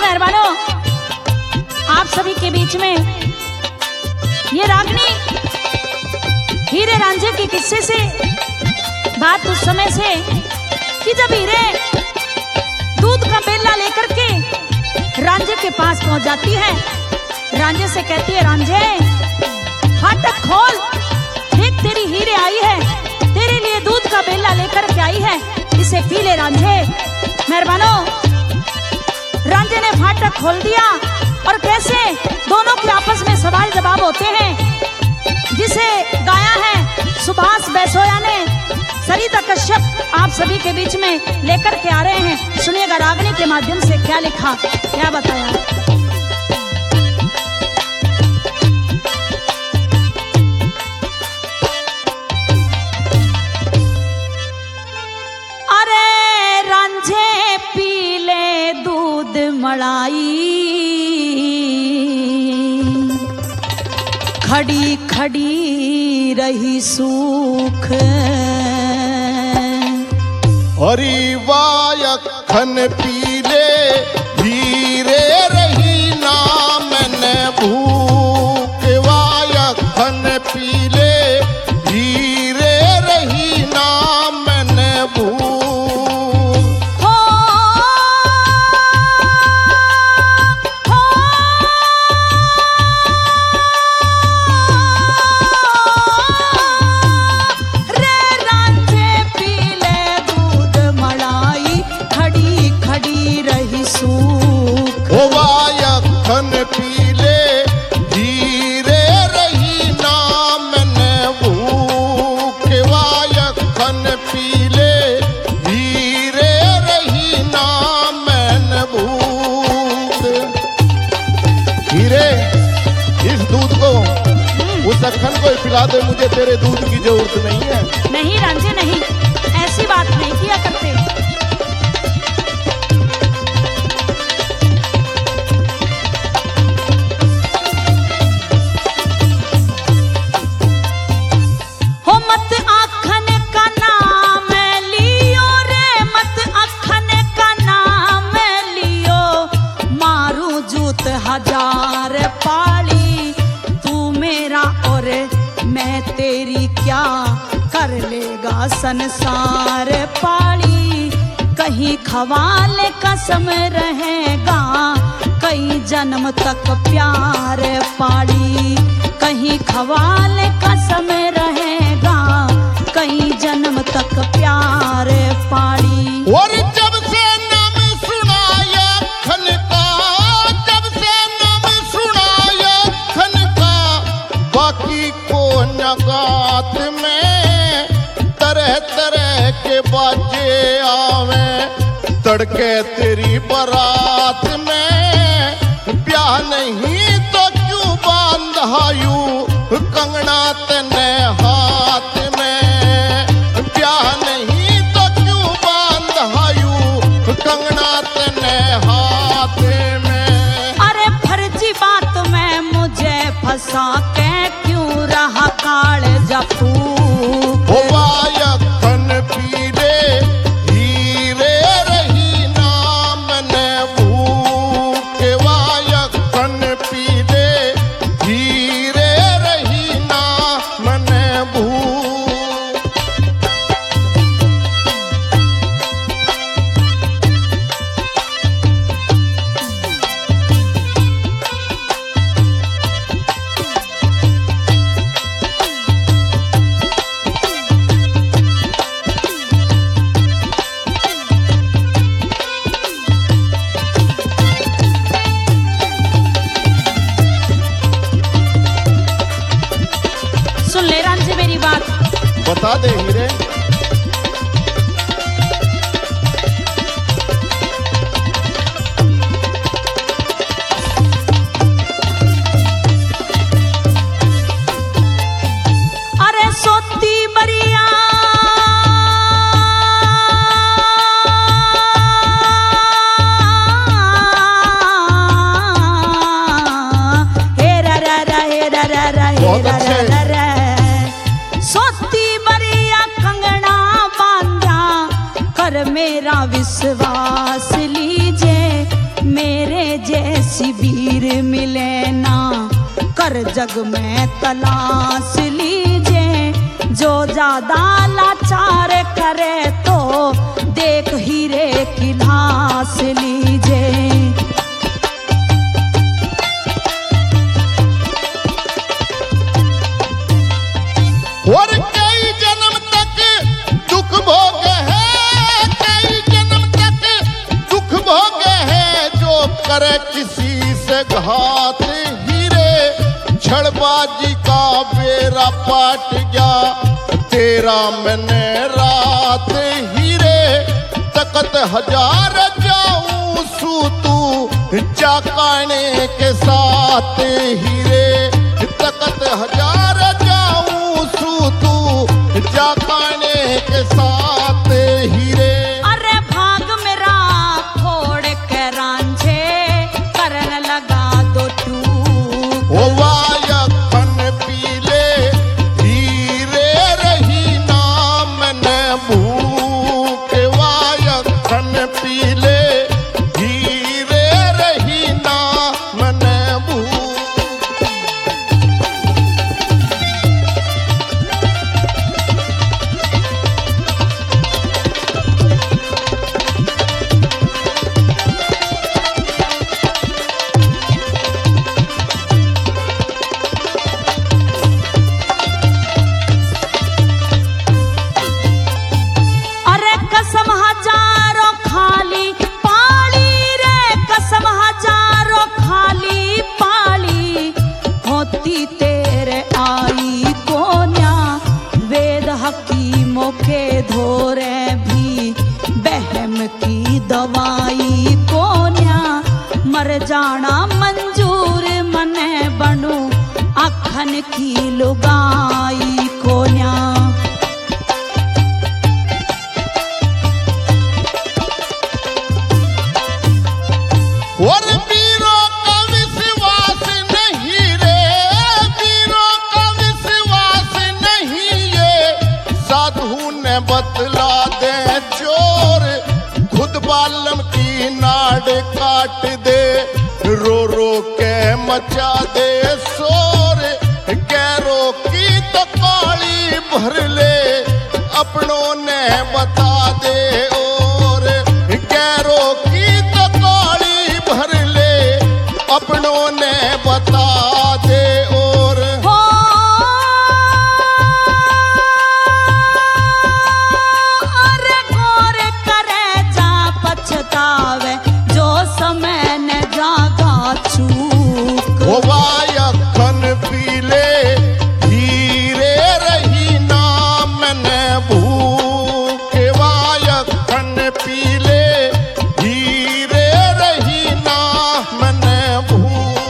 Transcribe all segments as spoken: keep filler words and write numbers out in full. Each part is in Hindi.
मेहरबानों, आप सभी के बीच में ये रागनी हीरे रांझे के किस्से से बात उस समय से कि जब हीरे दूध का बेला लेकर के रांझे के पास पहुंच जाती है, रांझे से कहती है, रांझे फाटक खोल, देख तेरी हीरे आई है, तेरे लिए दूध का बेला लेकर के आई है, इसे पी ले रांझे। मेहरबानों, रांझे ने फाटक खोल दिया और कैसे दोनों के आपस में सवाल जवाब होते हैं, जिसे गाया है सुभाष बैसोया ने, सरिता कश्यप आप सभी के बीच में लेकर के आ रहे हैं। सुनिएगा रागनी के माध्यम से क्या लिखा, क्या बताया। अरे रांझे पी ले दूध मलाई, खड़ी खड़ी रही सूख, हरी वायखन पीले धीरे रही ना मैंने भूख, वायखन पीले धीरे रही ना मैंने भूख। पीले धीरे रही ना मैंने भूख, वायखन पीले धीरे रही ना मैंने भूख। हीरे, इस दूध को उस अखन को पिला दे, मुझे तेरे दूध की जरूरत नहीं है। नहीं रांझे नहीं, ऐसी बात नहीं किया करते। हजार पाली तू मेरा और मैं तेरी, क्या कर लेगा संसार पाली, कहीं खवाल कसम रहेगा, कई जन्म तक प्यार पाली, कहीं खवाल कसम रहेगा, कई जन्म तक प्यार पाली। और जब से नाम सुनाया खन का, जब से नाम सुनाया खन का, बाकी को नगात में तरह तरह के बाजे आवे, तड़के तेरी बारात में ब्याह नहीं तो क्यों बांधायू कंगना तने हाथ में, ब्याह नहीं तो क्यों बांधायू कंगना तने हाथ में। अरे फर्जी बात में मुझे फंसा के क्यों रहा काल जफू, वायखन पीले धीरे रही ना मैंने भूख, वायखन पीले धीरे रही ना मैंने भूख। सुन ले रांझे मेरी बात, बता दे हीरे। अरे सोती बरिया हे रा रा रा हे रा रा रा हे रा रा रा, सोती बरिया कंगना बांधा कर मेरा विश्वास लीजिए, मेरे जैसी वीर मिले ना, कर जग में तलाश लीजिए। जो ज्यादा लाचार करे तो देख हीरे की लाश लीजिए। और कई जन्म तक दुख भोगे है, कई जन्म तक दुख भोगे है। जो करे किसी से घात हीरे, छड़बाजी का बेड़ा पाट गया तेरा मैंने रात हीरे। तकत हजार जाऊं सू तू चाकाने के साथ हीरे। तकत हजार जाऊं सू तू चाकाने के साथ हीरे। अरे भाग मेरा फोड़ के रांझे, करन लगा दो तू। ओ वायखन पीले हीरे रही नाम न भूख। वायखन पीले हीरे रही नाम न भूख। अरे कसम हजारों खाली पाली रे, कसम हजारों खाली पाली। होती तेरे आई कोन्या, वेद हकीमों के धोरे भी बहम की दवाई कोन्या। मर जाना मंजूर मने बनू, अखन की लुगाई कोन्या। और वीरों का विश्वास नहीं रे, वीरों का विश्वास नहीं ये। साधु ने बतला दे चोर, खुद बालम की नाड़ काट दे। रो रो के मचा दे शोर, गैरों की तो काली भर ले। अपनों ने बता दे और गैरों की तो काली भर ले। अपनों ने बता दे और हो अरे गौर करे जा पछतावे, जो समय ने जागा चूक। ओ वायखन पीले हीरे रही नाम न भूख। वायखन पीले हीरे रही नाम न भूख।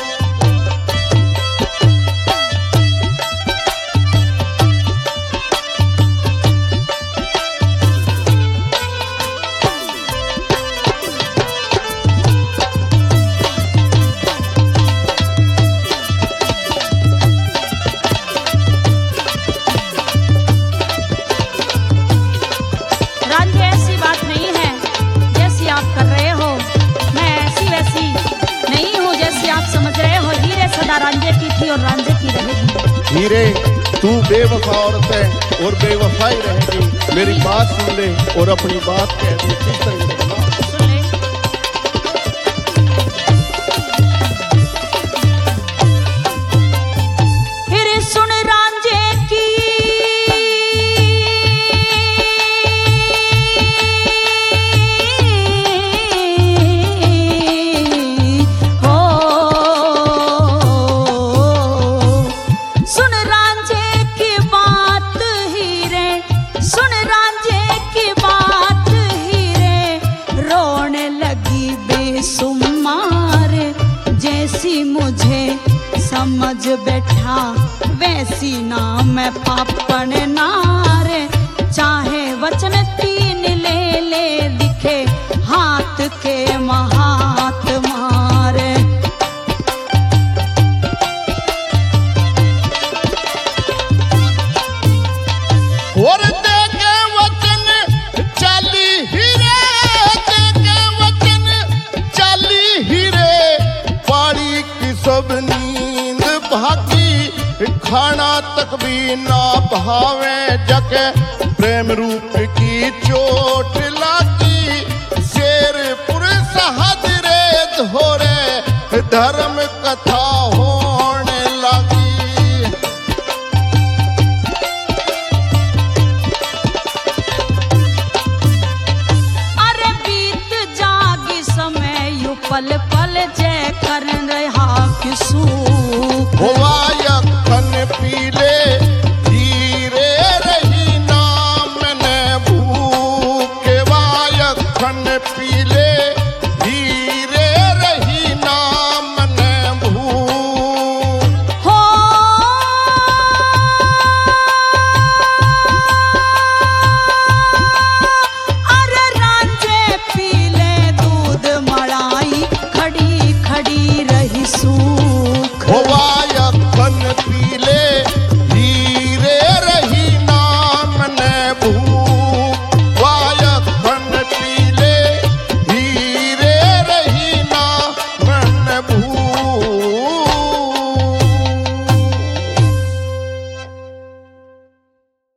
रांझे ऐसी बात नहीं है जैसी आप कर रहे हो, मैं ऐसी वैसी नहीं हूँ जैसी आप समझ रहे हो। हीरे सदा रांझे की थी और रांझे की रहेगी। हीरे तू बेवफा औरत है और बेवफाई रहेगी। मेरी बात सुन ले और अपनी बात कह दे। किस तरह से बना? सुन ले। हीरे सुन रांझे की, हो सुन रांझे की बात हीरे, सुन रांझे की बात हीरे। रोने लगी बेसुमार, जैसी मुझे समझ बैठा वैसी ना मैं पापन नार। चाहे वचन तीन ले ले दिखे, हाथ के महात मारे। और देखे वचन चाली हीरे, देखे वचन चाली जब नींद भागी खाना तक भी ना भावे जके प्रेम रूप की चोट लागी शेर पुरुष हदरे धोरे धर्म